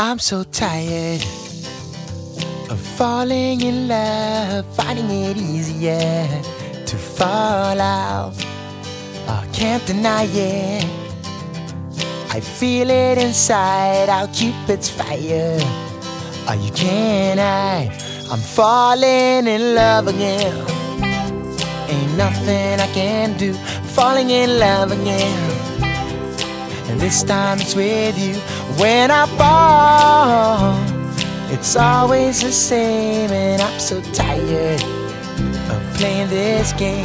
I'm so tired of falling in love, finding it easier to fall out. I can't deny it, I feel it inside, how Cupid's fire. Oh, you can't hide, I'm falling in love again. Ain't nothing I can do, falling in love again. And this time it's with you. When I fall, it's always the same, and I'm so tired of playing this game.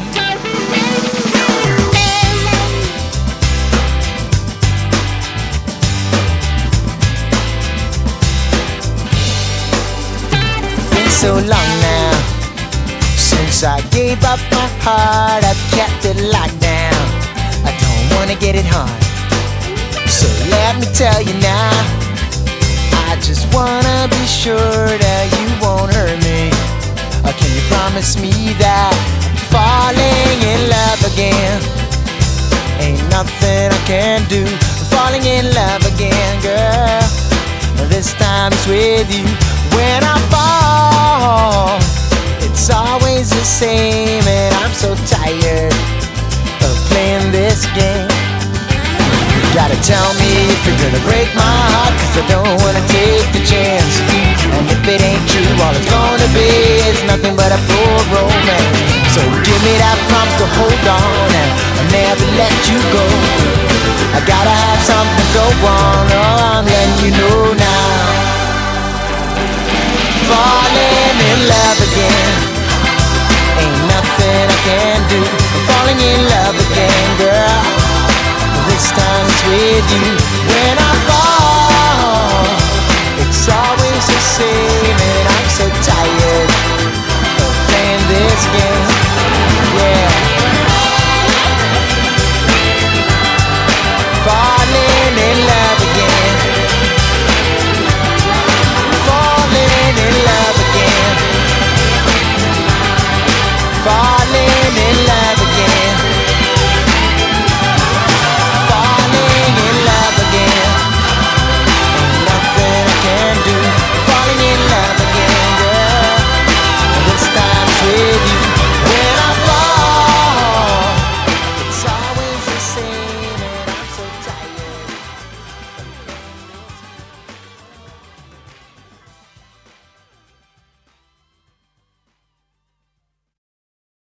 Been so long now since I gave up my heart. I've kept it locked down, I don't wanna get it hard. So let me tell you now, I just wanna be sure that you won't hurt me. Or can you promise me that I'm falling in love again? Ain't nothing I can do, I'm falling in love again, girl. This time it's with you. When I fall, it's always the same, and I'm so tired of playing this game. You gotta tell me if you're gonna break my heart, 'cause I don't wanna take the chance. And if it ain't true, all it's gonna be is nothing but a poor romance. So give me that promise to hold on, and I'll never let you go. I gotta have something go on, oh, I'm letting you know now. Falling in love again, ain't nothing I can do. I'm falling in love again, girl. This time it's with you. When I fall,